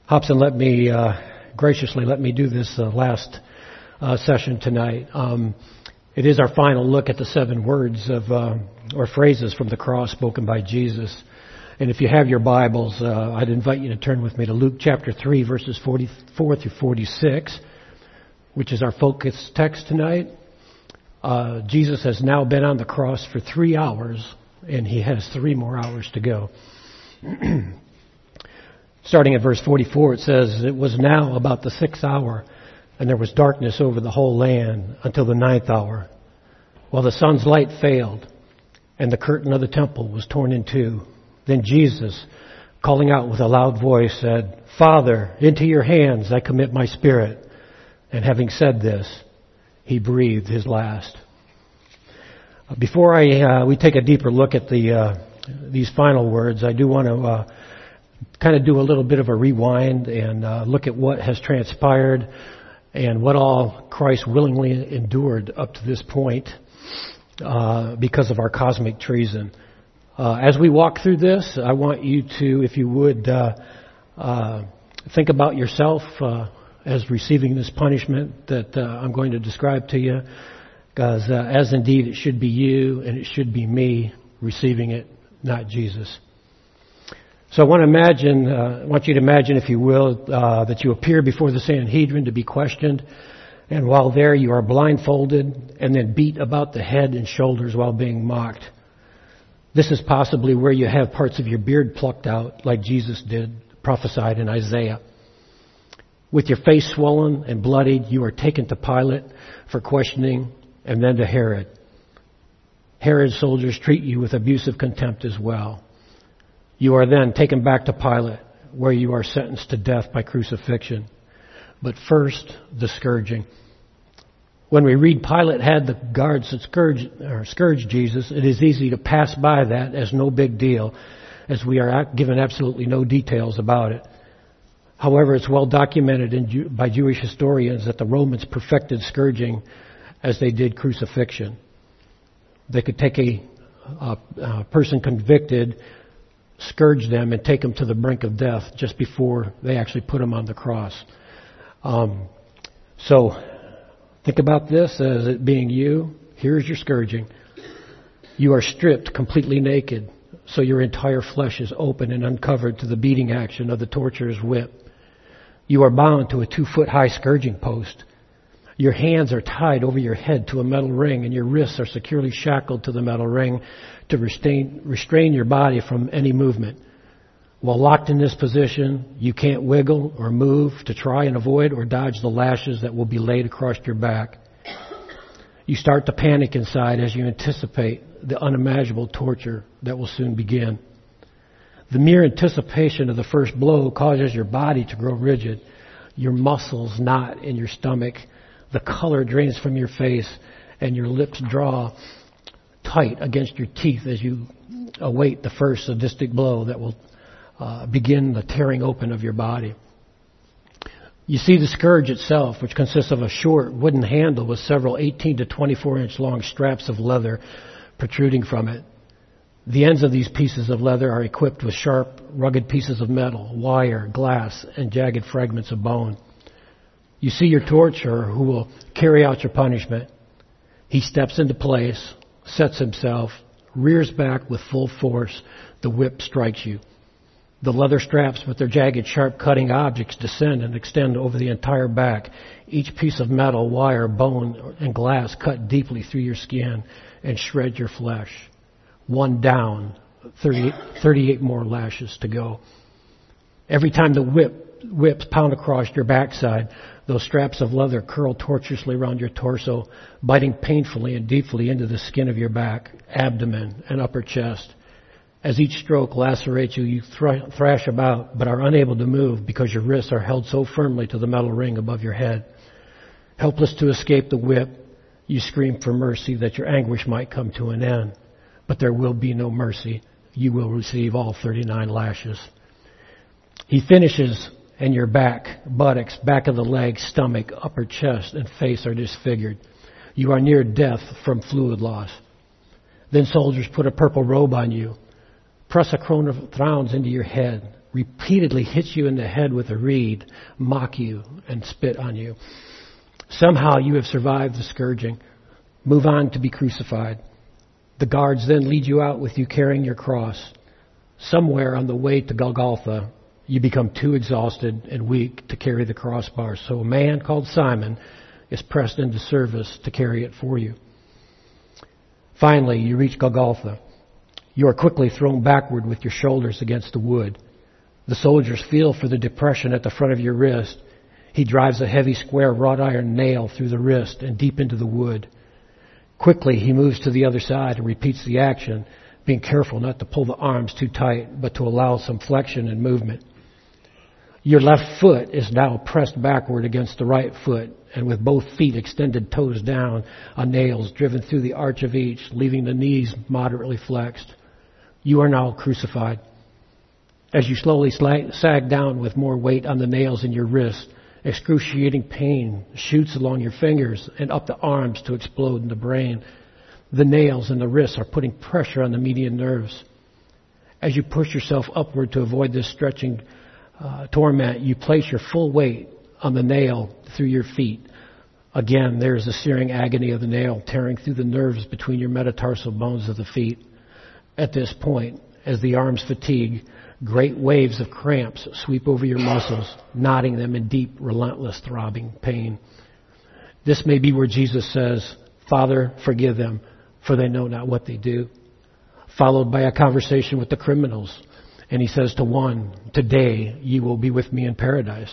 Hobson graciously let me do this last session tonight. It is our final look at the 7 words or phrases from the cross spoken by Jesus. And if you have your Bibles, I'd invite you to turn with me to Luke chapter 3, verses 44 through 46, which is our focus text tonight. Jesus has now been on the cross for 3 hours, and he has 3 more hours to go. Starting at verse 44, it says, "It was now about the 6th hour, and there was darkness over the whole land until the 9th hour, while the sun's light failed, and the curtain of the temple was torn in two. Then Jesus, calling out with a loud voice, said, 'Father, into your hands I commit my spirit.' And having said this, he breathed his last." Before we take a deeper look at these final words, I do want to kind of do a little bit of a rewind and look at what has transpired and what all Christ willingly endured up to this point because of our cosmic treason. As we walk through this, I want you to, if you would, think about yourself as receiving this punishment that I'm going to describe to you, because as indeed it should be you and it should be me receiving it, not Jesus. So I want you to imagine, if you will, that you appear before the Sanhedrin to be questioned, and while there you are blindfolded and then beat about the head and shoulders while being mocked. This is possibly where you have parts of your beard plucked out, like Jesus did, prophesied in Isaiah. With your face swollen and bloodied, you are taken to Pilate for questioning, and then to Herod. Herod's soldiers treat you with abusive contempt as well. You are then taken back to Pilate, where you are sentenced to death by crucifixion. But first, the scourging. When we read Pilate had the guards that scourge Jesus, it is easy to pass by that as no big deal, as we are given absolutely no details about it. However, it's well documented by Jewish historians that the Romans perfected scourging as they did crucifixion. They could take a person convicted, scourge them, and take them to the brink of death just before they actually put them on the cross. So think about this as it being you. Here's your scourging. You are stripped completely naked, so your entire flesh is open and uncovered to the beating action of the torturer's whip. You are bound to a 2-foot-high scourging post. Your hands are tied over your head to a metal ring, and your wrists are securely shackled to the metal ring to restrain your body from any movement. While locked in this position, you can't wiggle or move to try and avoid or dodge the lashes that will be laid across your back. You start to panic inside as you anticipate the unimaginable torture that will soon begin. The mere anticipation of the first blow causes your body to grow rigid, your muscles knot in your stomach, the color drains from your face, and your lips draw tight against your teeth as you await the first sadistic blow that will begin the tearing open of your body. You see the scourge itself, which consists of a short wooden handle with several 18 to 24 inch long straps of leather protruding from it. The ends of these pieces of leather are equipped with sharp, rugged pieces of metal, wire, glass, and jagged fragments of bone. You see your torturer who will carry out your punishment. He steps into place, sets himself, rears back with full force. The whip strikes you. The leather straps with their jagged, sharp cutting objects descend and extend over the entire back. Each piece of metal, wire, bone, and glass cut deeply through your skin and shred your flesh. One down, 38 more lashes to go. Every time the whips pound across your backside, those straps of leather curl tortuously around your torso, biting painfully and deeply into the skin of your back, abdomen, and upper chest. As each stroke lacerates you, you thrash about, but are unable to move because your wrists are held so firmly to the metal ring above your head. Helpless to escape the whip, you scream for mercy that your anguish might come to an end. But there will be no mercy. You will receive all 39 lashes. He finishes, and your back, buttocks, back of the legs, stomach, upper chest, and face are disfigured. You are near death from fluid loss. Then soldiers put a purple robe on you, press a crown of thorns into your head, repeatedly hit you in the head with a reed, mock you, and spit on you. Somehow you have survived the scourging. Move on to be crucified. The guards then lead you out with you carrying your cross. Somewhere on the way to Golgotha, you become too exhausted and weak to carry the crossbar. So a man called Simon is pressed into service to carry it for you. Finally, you reach Golgotha. You are quickly thrown backward with your shoulders against the wood. The soldiers feel for the depression at the front of your wrist. He drives a heavy square wrought iron nail through the wrist and deep into the wood. Quickly, he moves to the other side and repeats the action, being careful not to pull the arms too tight, but to allow some flexion and movement. Your left foot is now pressed backward against the right foot, and with both feet extended toes down on nails driven through the arch of each, leaving the knees moderately flexed. You are now crucified. As you slowly sag down with more weight on the nails in your wrist, excruciating pain shoots along your fingers and up the arms to explode in the brain. The nails in the wrists are putting pressure on the median nerves. As you push yourself upward to avoid this stretching torment, you place your full weight on the nail through your feet. Again, there is the searing agony of the nail tearing through the nerves between your metatarsal bones of the feet. At this point, as the arms fatigue, great waves of cramps sweep over your muscles, knotting them in deep, relentless, throbbing pain. This may be where Jesus says, "Father, forgive them, for they know not what they do," followed by a conversation with the criminals. And he says to one, "Today you will be with me in paradise."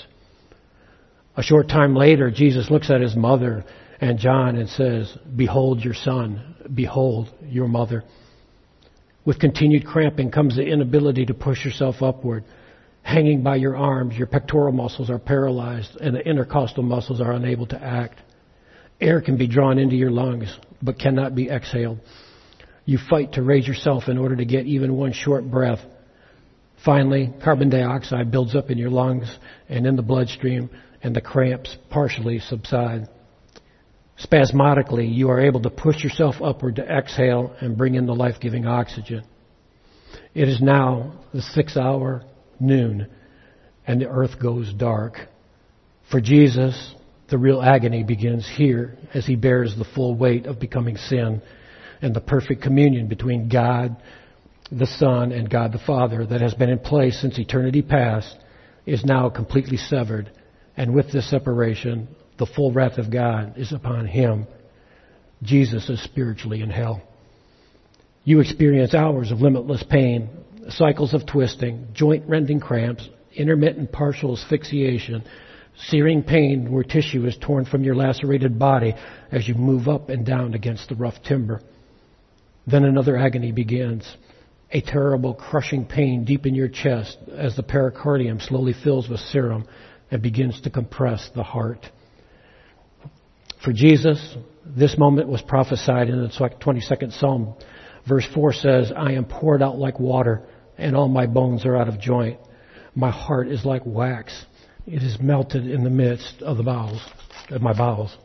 A short time later, Jesus looks at his mother and John and says, "Behold your son, behold your mother." With continued cramping comes the inability to push yourself upward. Hanging by your arms, your pectoral muscles are paralyzed and the intercostal muscles are unable to act. Air can be drawn into your lungs, but cannot be exhaled. You fight to raise yourself in order to get even one short breath. Finally, carbon dioxide builds up in your lungs and in the bloodstream, and the cramps partially subside. Spasmodically, you are able to push yourself upward to exhale and bring in the life-giving oxygen. It is now the 6th hour, noon, and the earth goes dark. For Jesus, the real agony begins here as he bears the full weight of becoming sin, and the perfect communion between God the Son and God the Father that has been in place since eternity past is now completely severed. And with this separation, the full wrath of God is upon him. Jesus is spiritually in hell. You experience hours of limitless pain, cycles of twisting, joint-rending cramps, intermittent partial asphyxiation, searing pain where tissue is torn from your lacerated body as you move up and down against the rough timber. Then another agony begins. A terrible crushing pain deep in your chest as the pericardium slowly fills with serum and begins to compress the heart. For Jesus, this moment was prophesied in the 22nd Psalm. Verse 4 says, "I am poured out like water, and all my bones are out of joint. My heart is like wax. It is melted in the midst of my bowels."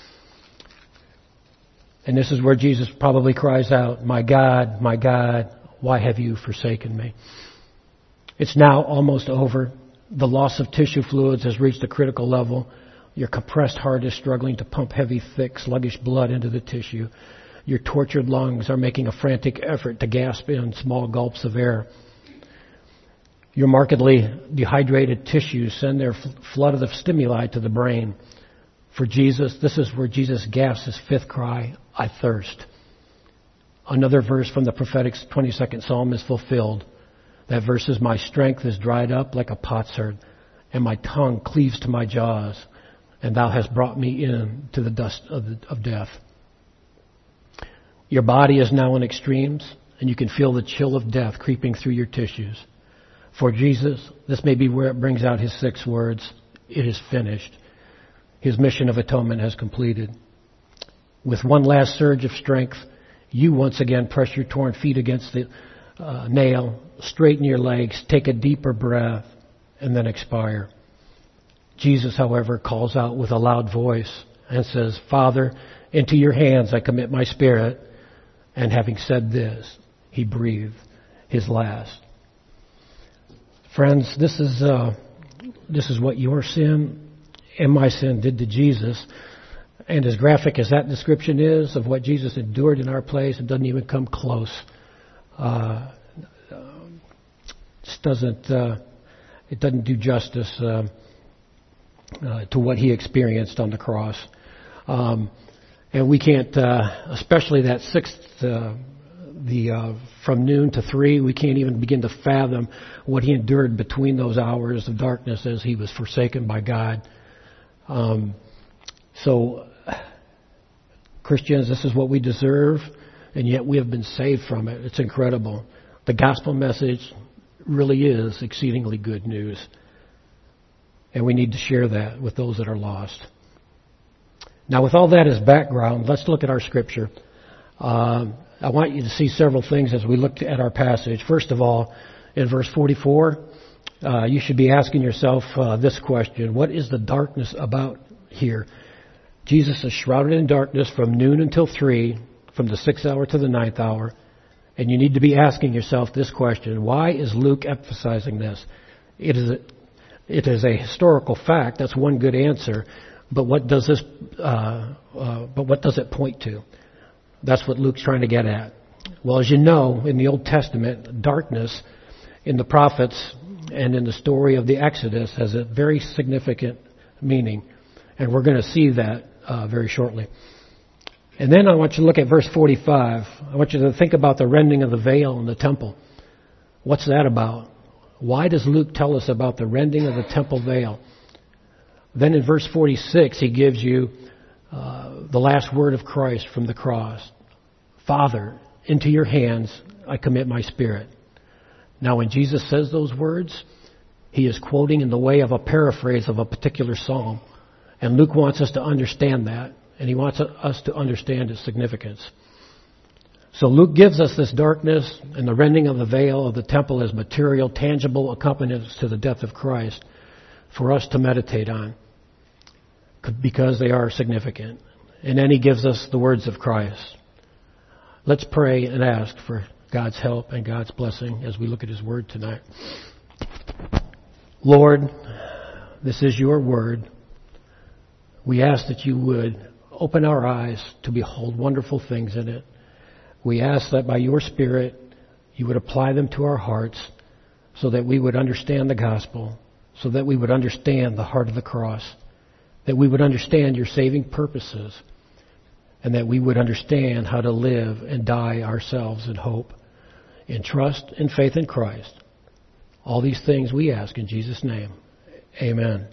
And this is where Jesus probably cries out, my God, why have you forsaken me?" It's now almost over. The loss of tissue fluids has reached a critical level. Your compressed heart is struggling to pump heavy, thick, sluggish blood into the tissue. Your tortured lungs are making a frantic effort to gasp in small gulps of air. Your markedly dehydrated tissues send their flood of stimuli to the brain. For Jesus, this is where Jesus gasps his 5th cry, "I thirst." Another verse from the prophetic 22nd Psalm is fulfilled. That verse is, "My strength is dried up like a potsherd, and my tongue cleaves to my jaws, and thou hast brought me in to the dust of death." Your body is now in extremes, and you can feel the chill of death creeping through your tissues. For Jesus, this may be where it brings out his 6 words, "It is finished." His mission of atonement has completed. With one last surge of strength, you once again press your torn feet against the nail, straighten your legs, take a deeper breath, and then expire. Jesus, however, calls out with a loud voice and says, "Father, into your hands I commit my spirit." And having said this, he breathed his last. Friends, this is what your sin and my sin did to Jesus. And as graphic as that description is of what Jesus endured in our place, it doesn't even come close. It doesn't do justice to what he experienced on the cross. And we can't, especially that sixth, from noon to 3, we can't even begin to fathom what he endured between those hours of darkness as he was forsaken by God. So, Christians, this is what we deserve, and yet we have been saved from it. It's incredible. The gospel message really is exceedingly good news, and we need to share that with those that are lost. Now, with all that as background, let's look at our scripture. I want you to see several things as we look at our passage. First of all, in verse 44, you should be asking yourself this question: what is the darkness about here? Jesus is shrouded in darkness from noon until 3, from the 6th hour to the 9th hour. And you need to be asking yourself this question: why is Luke emphasizing this? It is a historical fact. That's one good answer. But what does this? What does it point to? That's what Luke's trying to get at. Well, as you know, in the Old Testament, darkness in the prophets and in the story of the Exodus has a very significant meaning, and we're going to see that very shortly. And then I want you to look at verse 45. I want you to think about the rending of the veil in the temple. What's that about? Why does Luke tell us about the rending of the temple veil? Then in verse 46, he gives you the last word of Christ from the cross. Father, into your hands I commit my spirit. Now, when Jesus says those words, he is quoting in the way of a paraphrase of a particular psalm. And Luke wants us to understand that, and he wants us to understand its significance. So Luke gives us this darkness and the rending of the veil of the temple as material, tangible accompaniments to the death of Christ for us to meditate on, because they are significant. And then he gives us the words of Christ. Let's pray and ask for God's help and God's blessing as we look at his word tonight. Lord, this is your word. We ask that you would open our eyes to behold wonderful things in it. We ask that by your Spirit you would apply them to our hearts so that we would understand the gospel, so that we would understand the heart of the cross, that we would understand your saving purposes, and that we would understand how to live and die ourselves in hope, in trust and faith in Christ. All these things we ask in Jesus' name. Amen.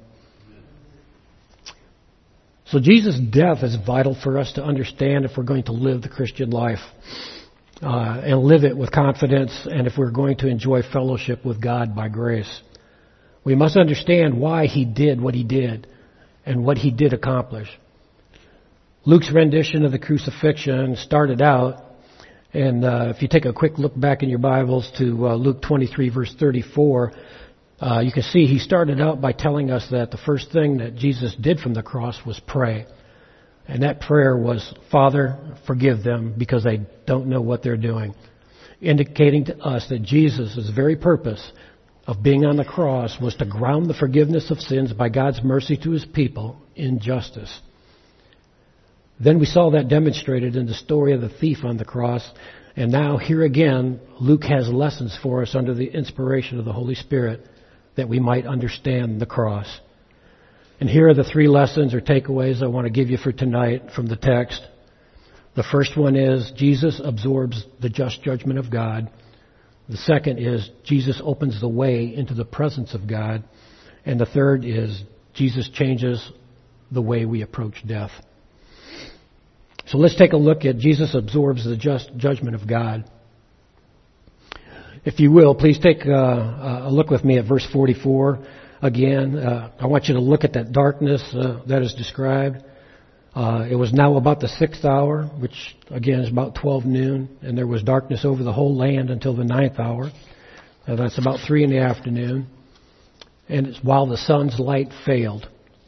So Jesus' death is vital for us to understand if we're going to live the Christian life and live it with confidence, and if we're going to enjoy fellowship with God by grace. We must understand why he did what he did and what he did accomplish. Luke's rendition of the crucifixion started out, and if you take a quick look back in your Bibles to Luke 23, verse 34, you can see he started out by telling us that the first thing that Jesus did from the cross was pray. And that prayer was, Father, forgive them because they don't know what they're doing. Indicating to us that Jesus' very purpose of being on the cross was to ground the forgiveness of sins by God's mercy to his people in justice. Then we saw that demonstrated in the story of the thief on the cross. And now here again, Luke has lessons for us under the inspiration of the Holy Spirit that we might understand the cross. And here are the 3 lessons or takeaways I want to give you for tonight from the text. The first one is Jesus absorbs the just judgment of God. The second is Jesus opens the way into the presence of God. And the third is Jesus changes the way we approach death. So let's take a look at Jesus absorbs the just judgment of God. If you will, please take a look with me at verse 44 again. I want you to look at that darkness that is described. It was now about the 6th hour, which again is about 12 noon, and there was darkness over the whole land until the 9th hour. That's about 3 in the afternoon. And it's while the sun's light failed.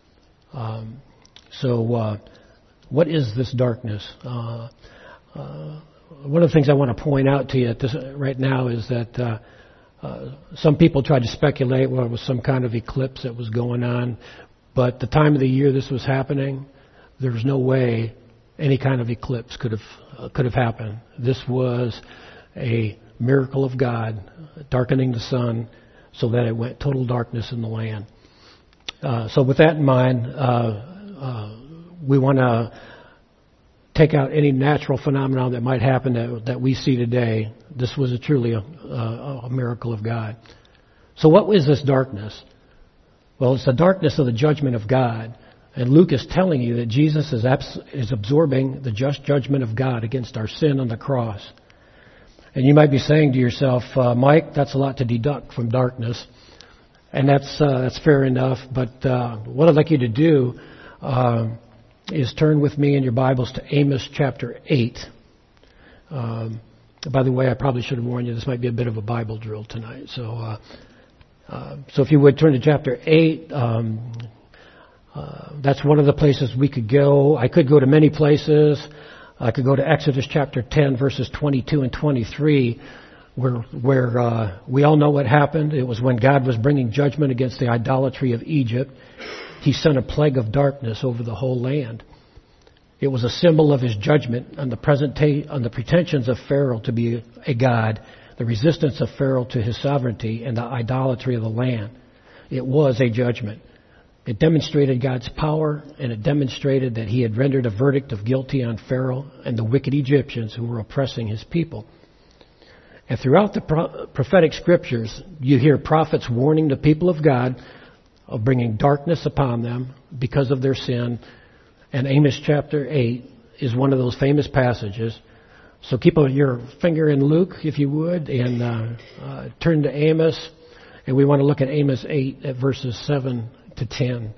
What is this darkness? One of the things I want to point out to you right now is that Some people tried to speculate, well, it was some kind of eclipse that was going on. But the time of the year this was happening, there was no way any kind of eclipse could have happened. This was a miracle of God, darkening the sun so that it went total darkness in the land. So with that in mind, we want to take out any natural phenomenon that might happen that we see today. This was truly a miracle of God. So what is this darkness? Well, it's the darkness of the judgment of God. And Luke is telling you that Jesus is absorbing the just judgment of God against our sin on the cross. And you might be saying to yourself, Mike, that's a lot to deduct from darkness. And that's fair enough. But what I'd like you to do is turn with me in your Bibles to Amos chapter 8. By the way, I probably should have warned you, this might be a bit of a Bible drill tonight. So if you would turn to chapter 8, that's one of the places we could go. I could go to many places. I could go to Exodus chapter 10, verses 22 and 23, where we all know what happened. It was when God was bringing judgment against the idolatry of Egypt. He sent a plague of darkness over the whole land. It was a symbol of his judgment on the pretensions of Pharaoh to be a god, the resistance of Pharaoh to his sovereignty, and the idolatry of the land. It was a judgment. It demonstrated God's power, and it demonstrated that he had rendered a verdict of guilty on Pharaoh and the wicked Egyptians who were oppressing his people. And throughout the prophetic scriptures, you hear prophets warning the people of God of bringing darkness upon them because of their sin. And Amos chapter 8 is one of those famous passages. So keep your finger in Luke, if you would, and turn to Amos. And we want to look at Amos 8 at verses 7 to 10.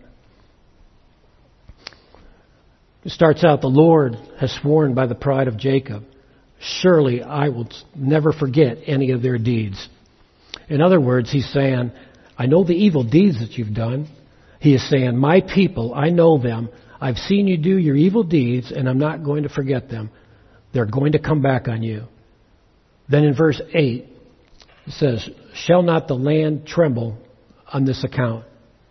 It starts out, the Lord has sworn by the pride of Jacob, surely I will never forget any of their deeds. In other words, he's saying, I know the evil deeds that you've done. He is saying, my people, I know them. I've seen you do your evil deeds, and I'm not going to forget them. They're going to come back on you. Then in verse 8, it says, shall not the land tremble on this account?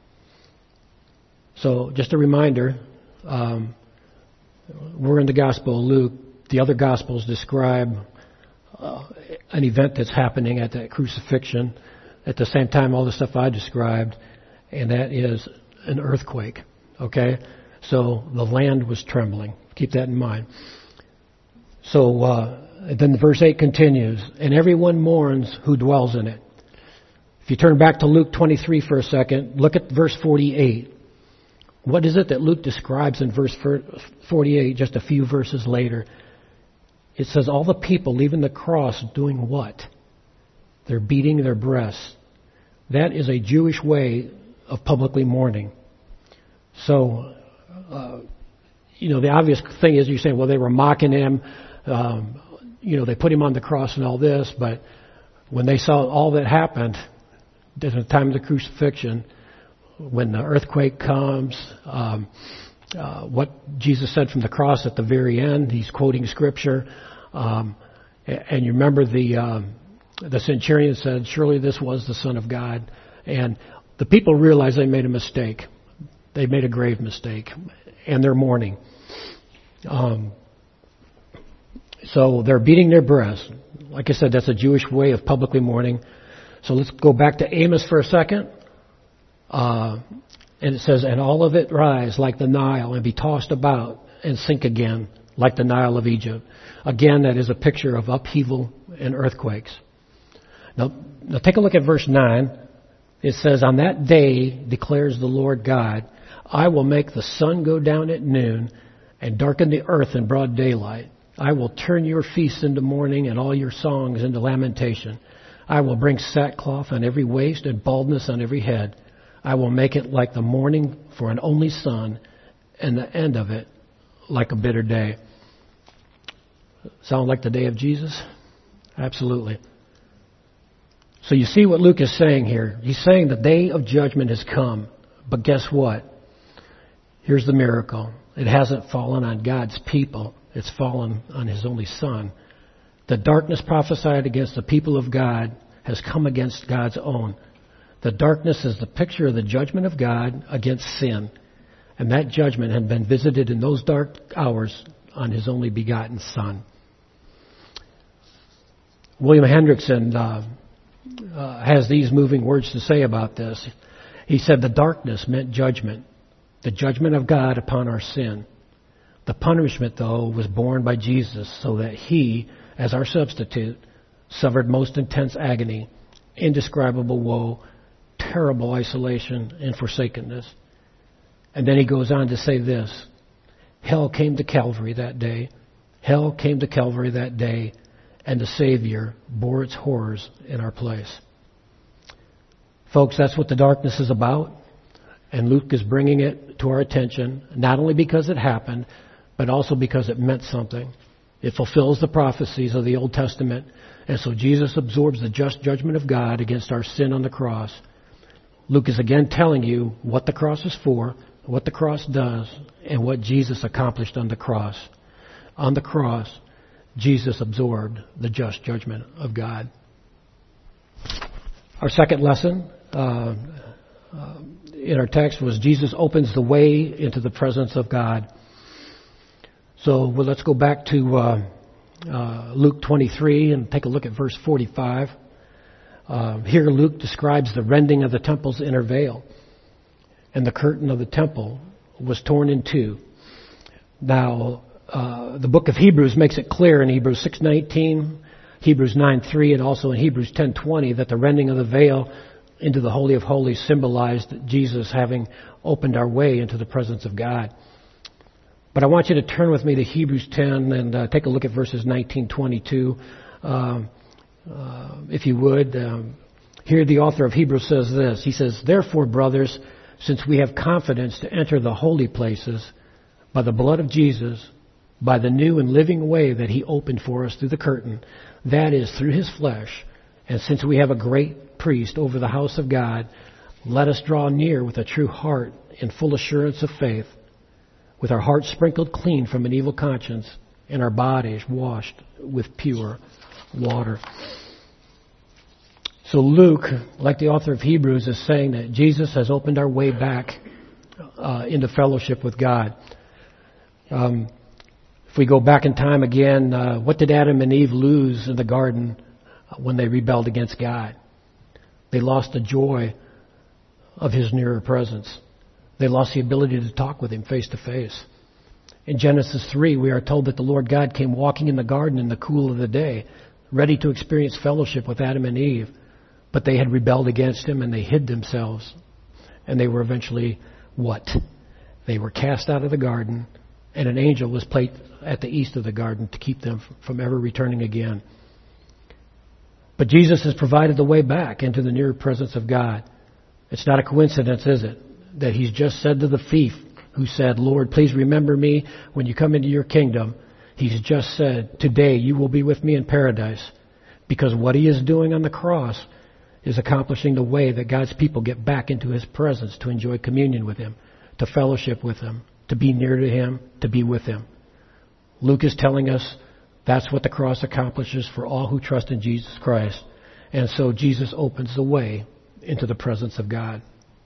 So just a reminder, we're in the Gospel of Luke. The other Gospels describe an event that's happening at that crucifixion. At the same time, all the stuff I described, and that is an earthquake. Okay? So the land was trembling. Keep that in mind. So then verse 8 continues, and everyone mourns who dwells in it. If you turn back to Luke 23 for a second, look at verse 48. What is it that Luke describes in verse 48, just a few verses later? It says, all the people leaving the cross doing what? They're beating their breasts. That is a Jewish way of publicly mourning. So, the obvious thing is you're saying, well, they were mocking him. They put him on the cross and all this. But when they saw all that happened at the time of the crucifixion, when the earthquake comes, what Jesus said from the cross at the very end, he's quoting Scripture. And you remember the centurion said, surely this was the Son of God. And the people realized they made a mistake. They made a grave mistake. And they're mourning. So they're beating their breasts. Like I said, that's a Jewish way of publicly mourning. So let's go back to Amos for a second. And it says, and all of it rise like the Nile and be tossed about and sink again like the Nile of Egypt. Again, that is a picture of upheaval and earthquakes. Now take a look at verse 9. It says, on that day, declares the Lord God, I will make the sun go down at noon and darken the earth in broad daylight. I will turn your feasts into mourning and all your songs into lamentation. I will bring sackcloth on every waist and baldness on every head. I will make it like the mourning for an only son, and the end of it like a bitter day. Sound like the day of Jesus? Absolutely. So you see what Luke is saying here. He's saying the day of judgment has come. But guess what? Here's the miracle. It hasn't fallen on God's people. It's fallen on his only Son. The darkness prophesied against the people of God has come against God's own. The darkness is the picture of the judgment of God against sin. And that judgment had been visited in those dark hours on His only begotten Son. William Hendrickson has these moving words to say about this. He said the darkness meant judgment, the judgment of God upon our sin. The punishment, though, was borne by Jesus so that He, as our substitute, suffered most intense agony, indescribable woe, terrible isolation, and forsakenness. And then he goes on to say this: hell came to Calvary that day. Hell came to Calvary that day, and the Savior bore its horrors in our place. Folks, that's what the darkness is about. And Luke is bringing it to our attention, not only because it happened, but also because it meant something. It fulfills the prophecies of the Old Testament. And so Jesus absorbs the just judgment of God against our sin on the cross. Luke is again telling you what the cross is for, what the cross does, and what Jesus accomplished on the cross. On the cross, Jesus absorbed the just judgment of God. Our second lesson in our text was Jesus opens the way into the presence of God. So let's go back to Luke 23 and take a look at verse 45. Here Luke describes the rending of the temple's inner veil. And the curtain of the temple was torn in two. Now, the book of Hebrews makes it clear in Hebrews 6:19, Hebrews 9:3, and also in Hebrews 10:20 that the rending of the veil into the Holy of Holies symbolized Jesus having opened our way into the presence of God. But I want you to turn with me to Hebrews 10 and take a look at verses 19-22, if you would. Here the author of Hebrews says this. He says, "Therefore, brothers, since we have confidence to enter the holy places by the blood of Jesus, by the new and living way that He opened for us through the curtain, that is, through His flesh, and since we have a great priest over the house of God, let us draw near with a true heart in full assurance of faith, with our hearts sprinkled clean from an evil conscience and our bodies washed with pure water." So Luke, like the author of Hebrews, is saying that Jesus has opened our way back into fellowship with God. If we go back in time again, what did Adam and Eve lose in the garden when they rebelled against God? They lost the joy of His nearer presence. They lost the ability to talk with Him face to face. In Genesis 3, we are told that the Lord God came walking in the garden in the cool of the day, ready to experience fellowship with Adam and Eve. But they had rebelled against Him and they hid themselves. And they were eventually what? They were cast out of the garden, and an angel was placed at the east of the garden to keep them from ever returning again. But Jesus has provided the way back into the near presence of God. It's not a coincidence, is it, that He's just said to the thief who said, "Lord, please remember me when you come into your kingdom." He's just said, "Today you will be with me in paradise." Because what He is doing on the cross is accomplishing the way that God's people get back into His presence to enjoy communion with Him, to fellowship with Him, to be near to Him, to be with Him. Luke is telling us that's what the cross accomplishes for all who trust in Jesus Christ. And so Jesus opens the way into the presence of God.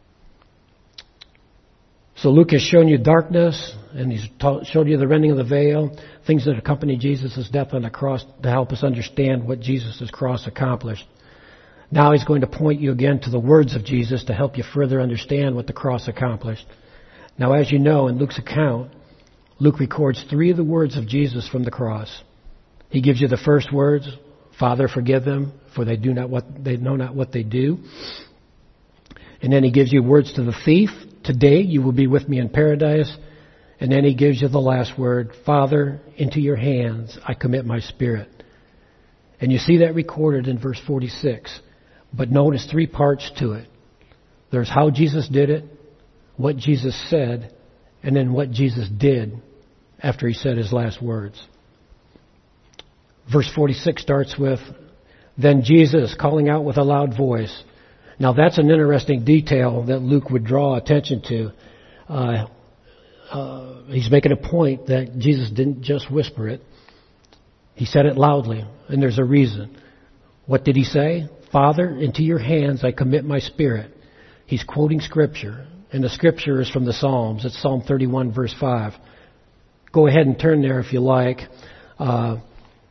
So Luke has shown you darkness, and he's showed you the rending of the veil, things that accompany Jesus' death on the cross to help us understand what Jesus' cross accomplished. Now he's going to point you again to the words of Jesus to help you further understand what the cross accomplished. Now, as you know, in Luke's account, Luke records 3 of the words of Jesus from the cross. He gives you the first words, "Father, forgive them, for they know not what they do." And then he gives you words to the thief, "Today you will be with me in paradise." And then he gives you the last word, "Father, into your hands I commit my spirit." And you see that recorded in verse 46. But notice 3 parts to it. There's how Jesus did it, what Jesus said, and then what Jesus did after He said His last words. Verse 46 starts with, "Then Jesus, calling out with a loud voice." Now that's an interesting detail that Luke would draw attention to. He's making a point that Jesus didn't just whisper it. He said it loudly, and there's a reason. What did He say? Father, into your hands I commit my spirit. He's quoting Scripture, and the Scripture is from the Psalms. It's Psalm 31, verse 5. Go ahead and turn there if you like. And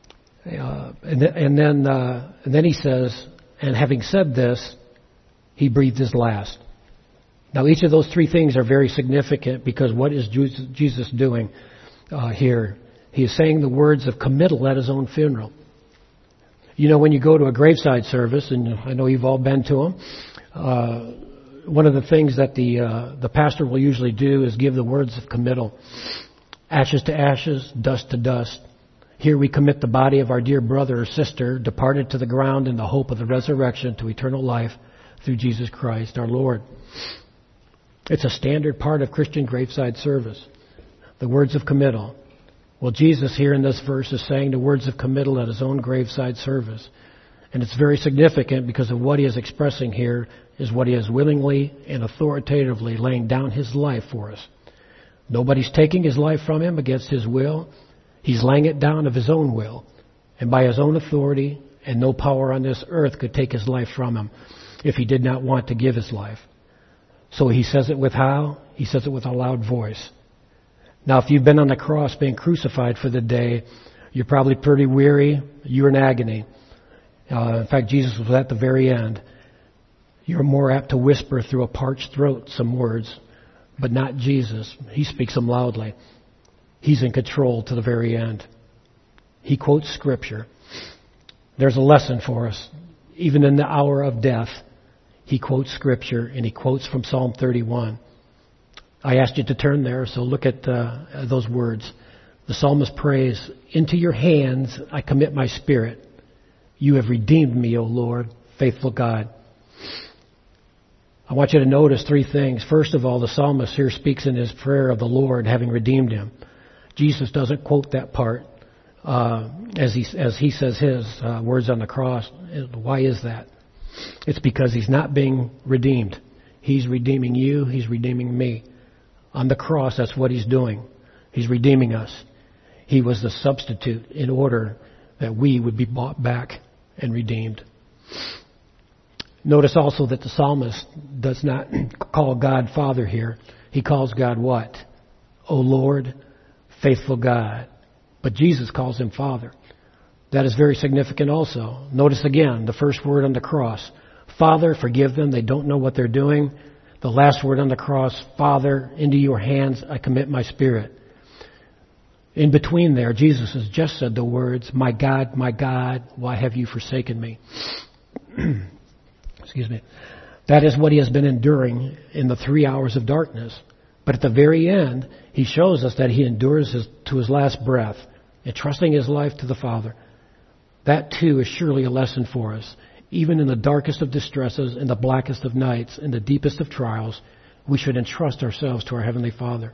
then he says, and having said this, he breathed his last. Now, each of those three things are very significant, because what is Jesus doing here? He is saying the words of committal at his own funeral. You know, when you go to a graveside service, and I know you've all been to them, one of the things that the pastor will usually do is give the words of committal. Ashes to ashes, dust to dust. Here we commit the body of our dear brother or sister, departed to the ground in the hope of the resurrection to eternal life through Jesus Christ our Lord. It's a standard part of Christian graveside service. The words of committal. Well, Jesus here in this verse is saying the words of committal at his own graveside service. And it's very significant because of what he is expressing here is what he is willingly and authoritatively laying down his life for us. Nobody's taking his life from him against his will. He's laying it down of his own will and by his own authority, and no power on this earth could take his life from him if he did not want to give his life. So he says it with how? He says it with a loud voice. Now, if you've been on the cross being crucified for the day, you're probably pretty weary. You're in agony. In fact, Jesus was at the very end. You're more apt to whisper through a parched throat some words, but not Jesus. He speaks them loudly. He's in control to the very end. He quotes Scripture. There's a lesson for us. Even in the hour of death, he quotes Scripture, and he quotes from Psalm 31. I asked you to turn there, so look at those words. The psalmist prays, into your hands I commit my spirit. You have redeemed me, O Lord, faithful God. I want you to notice three things. First of all, the psalmist here speaks in his prayer of the Lord having redeemed him. Jesus doesn't quote that part as he says his words on the cross. Why is that? It's because he's not being redeemed. He's redeeming you. He's redeeming me. On the cross, that's what he's doing. He's redeeming us. He was the substitute in order that we would be bought back and redeemed. Notice also that the psalmist does not call God Father here. He calls God what? O Lord, faithful God. But Jesus calls him Father. That is very significant also. Notice again the first word on the cross. Father, forgive them. They don't know what they're doing. The last word on the cross, Father, into your hands I commit my spirit. In between there, Jesus has just said the words, my God, why have you forsaken me? Excuse me. That is what he has been enduring in the 3 hours of darkness. But at the very end, he shows us that he endures to his last breath, entrusting his life to the Father. That too is surely a lesson for us. Even in the darkest of distresses, in the blackest of nights, in the deepest of trials, we should entrust ourselves to our Heavenly Father.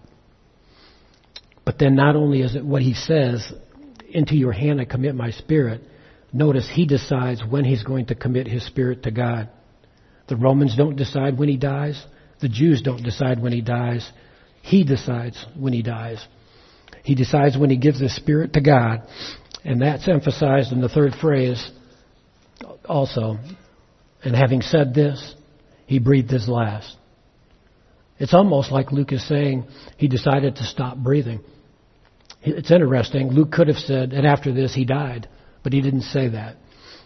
But then not only is it what he says, into your hand I commit my spirit, notice he decides when he's going to commit his spirit to God. The Romans don't decide when he dies. The Jews don't decide when he dies. He decides when he dies. He decides when he gives his spirit to God. And that's emphasized in the third phrase also. And having said this, he breathed his last. It's almost like Luke is saying he decided to stop breathing. It's interesting. Luke could have said, and after this he died, but he didn't say that.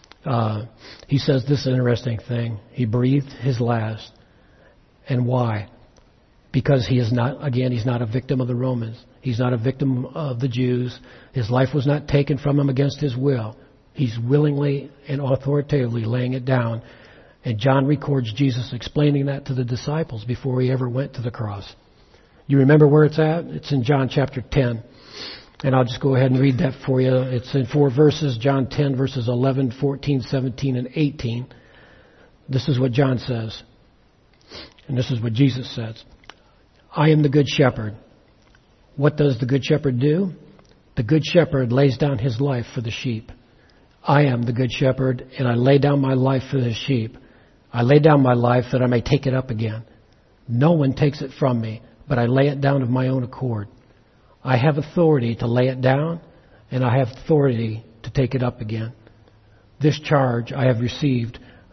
He says this interesting thing. He breathed his last. And why? Because he is not, again, he's not a victim of the Romans. He's not a victim of the Jews. His life was not taken from him against his will. He's willingly and authoritatively laying it down. And John records Jesus explaining that to the disciples before he ever went to the cross. You remember where it's at? It's in John chapter 10. And I'll just go ahead and read that for you. It's in 4 verses, John 10, verses 11, 14, 17, and 18. This is what John says. And this is what Jesus says. I am the good shepherd. What does the good shepherd do? The good shepherd lays down his life for the sheep. I am the good shepherd, and I lay down my life for the sheep. I lay down my life that I may take it up again. No one takes it from me, but I lay it down of my own accord. I have authority to lay it down, and I have authority to take it up again. This charge I have received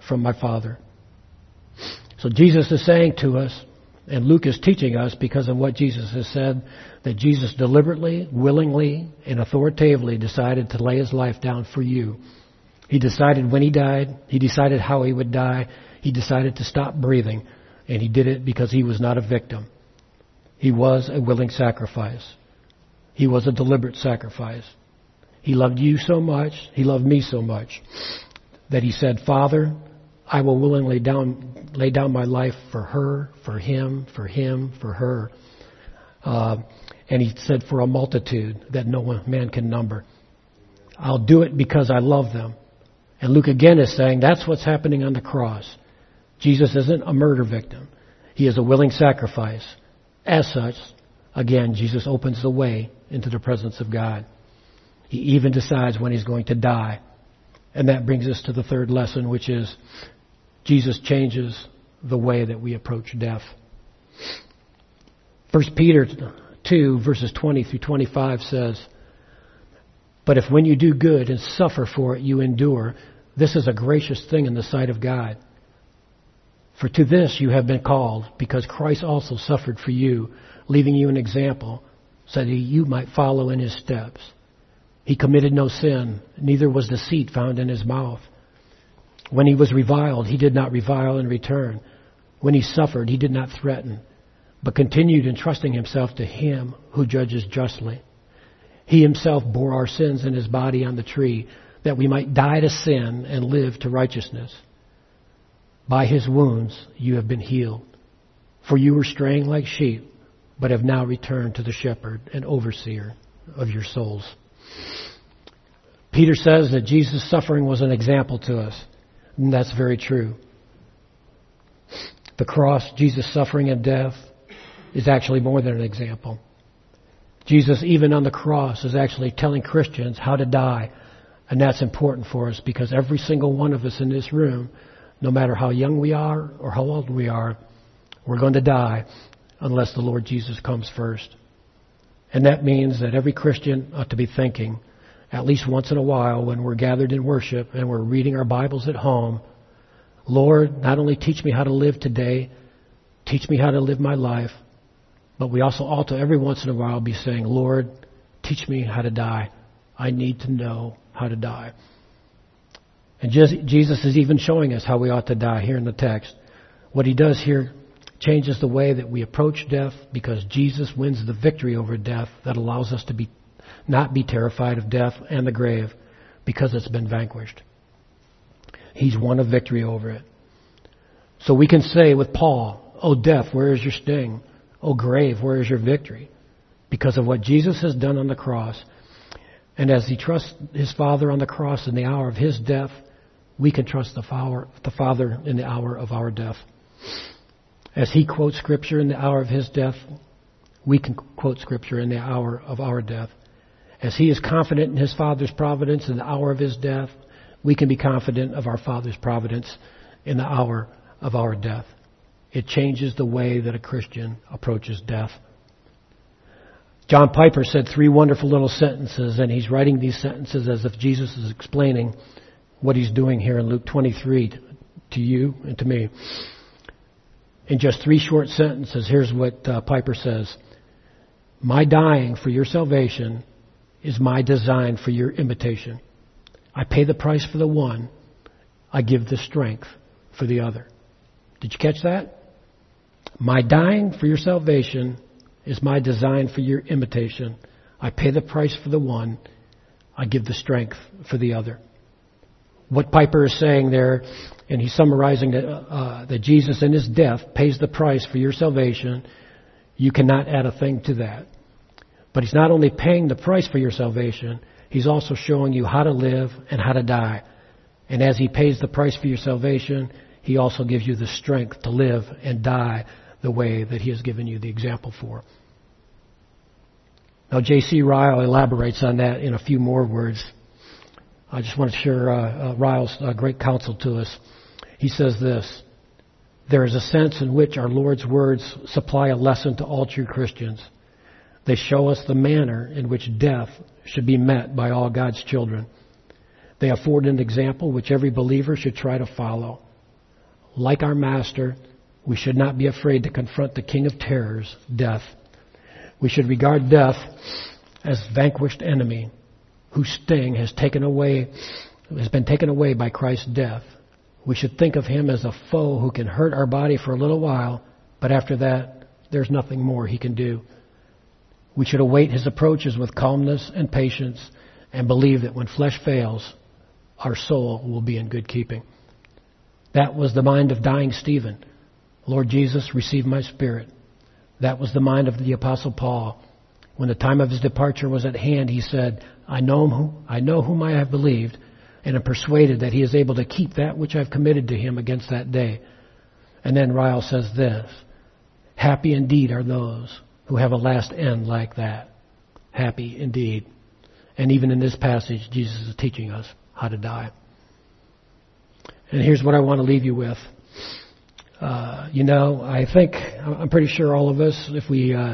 from my Father. So Jesus is saying to us, and Luke is teaching us because of what Jesus has said, that Jesus deliberately, willingly, and authoritatively decided to lay his life down for you. He decided when he died. He decided how he would die. He decided to stop breathing. And he did it because he was not a victim. He was a willing sacrifice. He was a deliberate sacrifice. He loved you so much, he loved me so much, that he said, Father, I will willingly lay down my life for her, for him, for him, for her. And he said, for a multitude that no man can number. I'll do it because I love them. And Luke again is saying that's what's happening on the cross. Jesus isn't a murder victim. He is a willing sacrifice. As such, again, Jesus opens the way into the presence of God. He even decides when he's going to die. And that brings us to the third lesson, which is Jesus changes the way that we approach death. 1 Peter 2, verses 20 through 25 says, But if when you do good and suffer for it, you endure, this is a gracious thing in the sight of God. For to this you have been called, because Christ also suffered for you, leaving you an example, so that you might follow in his steps. He committed no sin, neither was deceit found in his mouth. When he was reviled, he did not revile in return. When he suffered, he did not threaten, but continued entrusting himself to him who judges justly. He himself bore our sins in his body on the tree, that we might die to sin and live to righteousness. By his wounds you have been healed. For you were straying like sheep, but have now returned to the shepherd and overseer of your souls. Peter says that Jesus' suffering was an example to us. And that's very true. The cross, Jesus' suffering and death, is actually more than an example. Jesus, even on the cross, is actually telling Christians how to die. And that's important for us because every single one of us in this room, no matter how young we are or how old we are, we're going to die unless the Lord Jesus comes first. And that means that every Christian ought to be thinking, at least once in a while when we're gathered in worship and we're reading our Bibles at home, Lord, not only teach me how to live today, teach me how to live my life, but we also ought to every once in a while be saying, Lord, teach me how to die. I need to know how to die. And Jesus is even showing us how we ought to die here in the text. What he does here changes the way that we approach death because Jesus wins the victory over death that allows us to not be terrified of death and the grave because it's been vanquished. He's won a victory over it. So we can say with Paul, "O death, where is your sting? O grave, where is your victory?" Because of what Jesus has done on the cross. And as he trusts his Father on the cross in the hour of his death, we can trust the Father in the hour of our death. As he quotes Scripture in the hour of his death, we can quote Scripture in the hour of our death. As he is confident in his Father's providence in the hour of his death, we can be confident of our Father's providence in the hour of our death. It changes the way that a Christian approaches death. John Piper said 3 wonderful little sentences, and he's writing these sentences as if Jesus is explaining what he's doing here in Luke 23 to you and to me. In just 3 short sentences, here's what Piper says. My dying for your salvation is my design for your imitation. I pay the price for the one. I give the strength for the other. Did you catch that? My dying for your salvation is my design for your imitation. I pay the price for the one. I give the strength for the other. What Piper is saying there, and he's summarizing that Jesus in his death pays the price for your salvation. You cannot add a thing to that. But he's not only paying the price for your salvation, he's also showing you how to live and how to die. And as he pays the price for your salvation, he also gives you the strength to live and die the way that he has given you the example for. Now, J.C. Ryle elaborates on that in a few more words. I just want to share Ryle's great counsel to us. He says this, there is a sense in which our Lord's words supply a lesson to all true Christians. They show us the manner in which death should be met by all God's children. They afford an example which every believer should try to follow. like our Master, we should not be afraid to confront the King of terrors, death. We should regard death as vanquished enemy whose sting has been taken away by Christ's death. We should think of him as a foe who can hurt our body for a little while, but after that, there's nothing more he can do. We should await his approaches with calmness and patience and believe that when flesh fails, our soul will be in good keeping. That was the mind of dying Stephen. Lord Jesus, receive my spirit. That was the mind of the Apostle Paul. When the time of his departure was at hand, he said, I know whom I have believed, and am persuaded that he is able to keep that which I've committed to him against that day. And then Ryle says this, happy indeed are those who have a last end like that. Happy indeed. And even in this passage, Jesus is teaching us how to die. And here's what I want to leave you with. I'm pretty sure all of us, if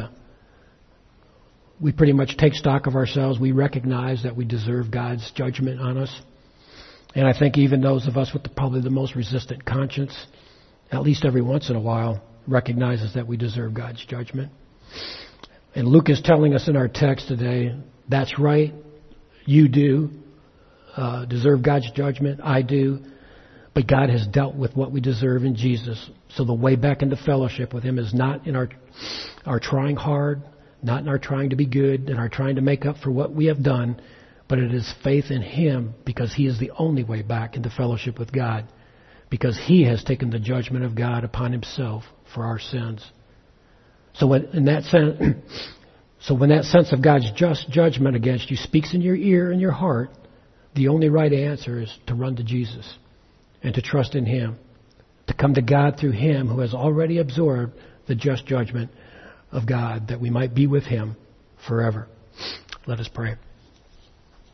we pretty much take stock of ourselves, we recognize that we deserve God's judgment on us. And I think even those of us with probably the most resistant conscience, at least every once in a while, recognizes that we deserve God's judgment. And Luke is telling us in our text today, that's right, you do deserve God's judgment, I do. But God has dealt with what we deserve in Jesus. So the way back into fellowship with him is not in our trying hard, not in our trying to be good, and our trying to make up for what we have done, but it is faith in him because he is the only way back into fellowship with God, because he has taken the judgment of God upon himself for our sins. So when that sense of God's just judgment against you speaks in your ear and your heart, the only right answer is to run to Jesus and to trust in him, to come to God through him who has already absorbed the just judgment of God, that we might be with him forever. Let us pray.